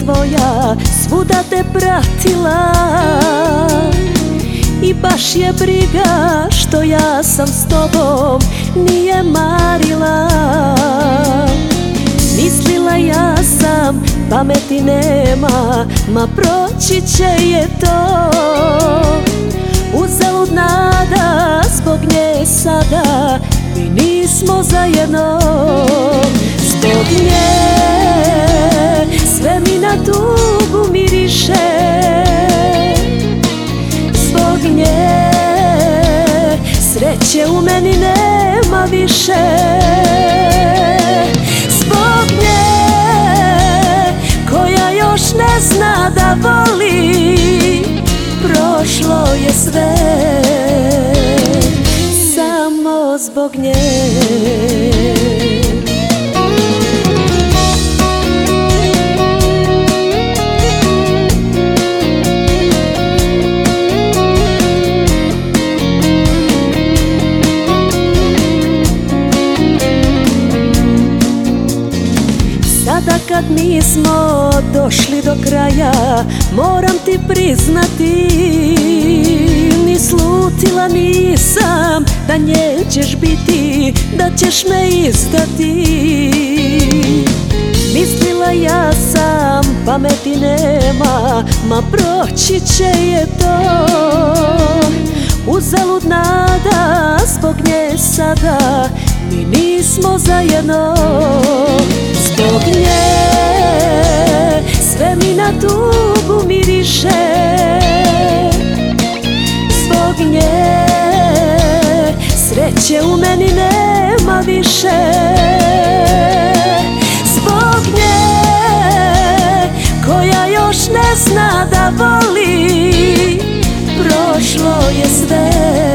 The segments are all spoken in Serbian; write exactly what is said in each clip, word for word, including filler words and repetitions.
tvoja svuda te pratila i baš je briga što ja sam s tobom nije marila. Mislila ja sam pameti nema, ma proći će je to. Uzalud nada, zbog nje sada mi nismo zajedno. Zbog nje sve mi na tugu miriše, zbog nje sreće u meni nema više. Zbog nje koja još ne zna da voli, prošlo je sve samo zbog nje. Sada kad nismo došli do kraja, moram ti priznati, ni slutila nisam da nećeš biti, da ćeš me izdati. Mislila ja sam pameti nema, ma proći će je to. Uzalud nada, zbog nje sada mi nismo zajedno. Zbog nje sve mi na tugu miriše, zbog nje sreće u meni nema više. Zbog nje koja još ne zna da voli, prošlo je sve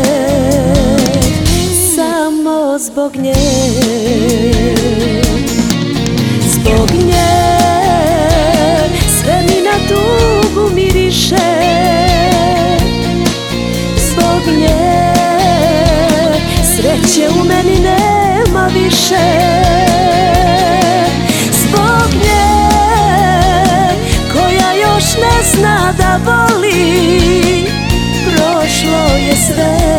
samo zbog nje. Zbog nje sve mi na tugu miriše, zbog nje sreće u meni nema više. Zbog nje koja još ne zna da voli, prošlo je sve